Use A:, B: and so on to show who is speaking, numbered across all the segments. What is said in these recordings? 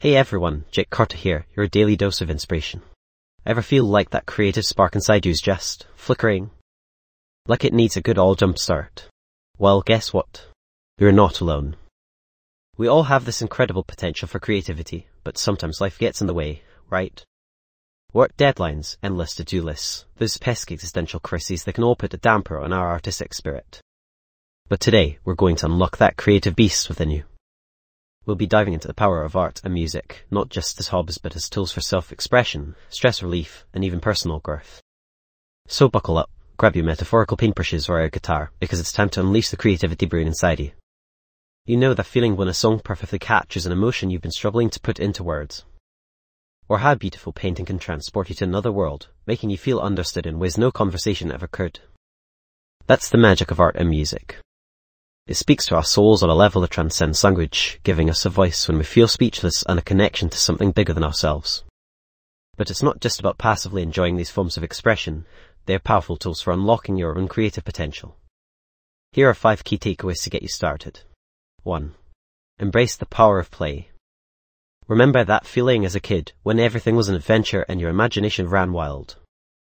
A: Hey everyone, Jake Carter here, your daily dose of inspiration. Ever feel like that creative spark inside you is just flickering? Like it needs a good old jump start? Well, guess what? You're not alone. We all have this incredible potential for creativity, but sometimes life gets in the way, right? Work deadlines, endless to-do lists, those pesky existential crises that can all put a damper on our artistic spirit. But today, we're going to unlock that creative beast within you. We'll be diving into the power of art and music, not just as hobbies but as tools for self-expression, stress relief, and even personal growth. So buckle up, grab your metaphorical paintbrushes or a guitar, because it's time to unleash the creativity brewing inside you. You know that feeling when a song perfectly captures an emotion you've been struggling to put into words. Or how beautiful painting can transport you to another world, making you feel understood in ways no conversation ever could. That's the magic of art and music. It speaks to our souls on a level that transcends language, giving us a voice when we feel speechless and a connection to something bigger than ourselves. But it's not just about passively enjoying these forms of expression, they're powerful tools for unlocking your own creative potential. Here are 5 key takeaways to get you started. 1. Embrace the power of play. Remember that feeling as a kid, when everything was an adventure and your imagination ran wild.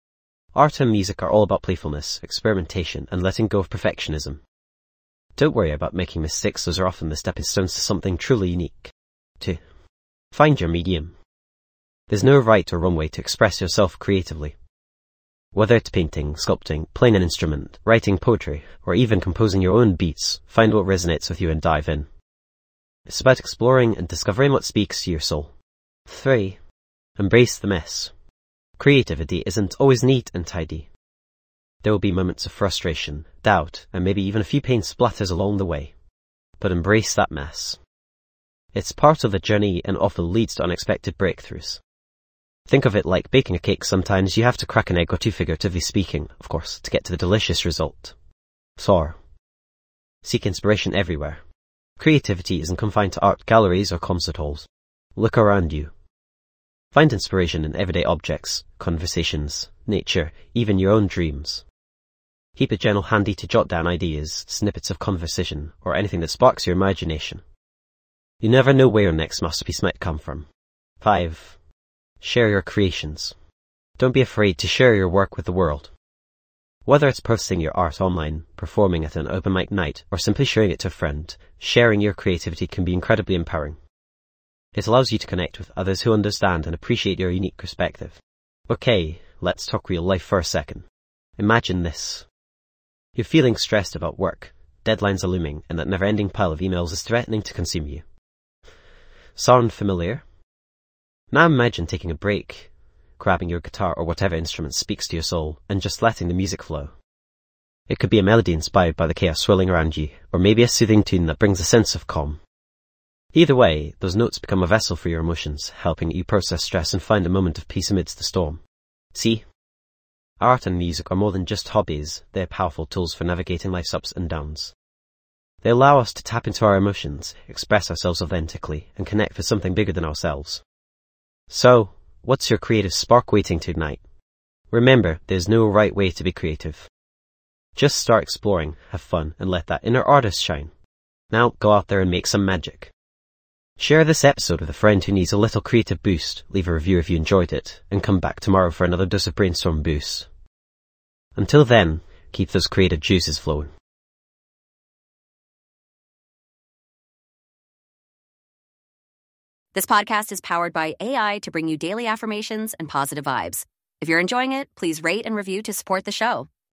A: Art and music are all about playfulness, experimentation, and letting go of perfectionism. Don't worry about making mistakes, those are often the stepping stones to something truly unique. 2. Find your medium. There's no right or wrong way to express yourself creatively. Whether it's painting, sculpting, playing an instrument, writing poetry, or even composing your own beats, find what resonates with you and dive in. It's about exploring and discovering what speaks to your soul. 3. Embrace the mess. Creativity isn't always neat and tidy. There will be moments of frustration, doubt, and maybe even a few paint splatters along the way. But embrace that mess. It's part of the journey and often leads to unexpected breakthroughs. Think of it like baking a cake. Sometimes you have to crack an egg or two, figuratively speaking, of course, to get to the delicious result. 4. Seek inspiration everywhere. Creativity isn't confined to art galleries or concert halls. Look around you. Find inspiration in everyday objects, conversations, nature, even your own dreams. Keep a journal handy to jot down ideas, snippets of conversation, or anything that sparks your imagination. You never know where your next masterpiece might come from. 5. Share your creations. Don't be afraid to share your work with the world. Whether it's posting your art online, performing at an open mic night, or simply showing it to a friend, sharing your creativity can be incredibly empowering. It allows you to connect with others who understand and appreciate your unique perspective. Okay, let's talk real life for a second. Imagine this. You're feeling stressed about work, deadlines are looming, and that never-ending pile of emails is threatening to consume you. Sound familiar? Now imagine taking a break, grabbing your guitar or whatever instrument speaks to your soul, and just letting the music flow. It could be a melody inspired by the chaos swirling around you, or maybe a soothing tune that brings a sense of calm. Either way, those notes become a vessel for your emotions, helping you process stress and find a moment of peace amidst the storm. See? Art and music are more than just hobbies, they're powerful tools for navigating life's ups and downs. They allow us to tap into our emotions, express ourselves authentically, and connect with something bigger than ourselves. So, what's your creative spark waiting to ignite? Remember, there's no right way to be creative. Just start exploring, have fun, and let that inner artist shine. Now, go out there and make some magic. Share this episode with a friend who needs a little creative boost, leave a review if you enjoyed it, and come back tomorrow for another dose of brainstorm boost. Until then, keep those creative juices flowing.
B: This podcast is powered by AI to bring you daily affirmations and positive vibes. If you're enjoying it, please rate and review to support the show.